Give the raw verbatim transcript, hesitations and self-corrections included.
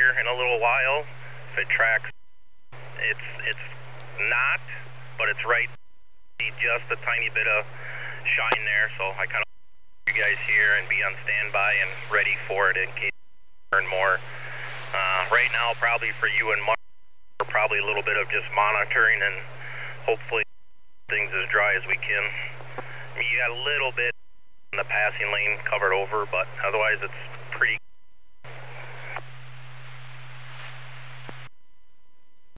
here in a little while. If it tracks, it's it's not, but it's right. Just a tiny bit of shine there, so I kind of want you guys here and be on standby and ready for it in case you learn more. Uh, right now, probably for you and Mark, probably a little bit of just monitoring and hopefully things as dry as we can. I mean, you got a little bit in the passing lane covered over, but otherwise it's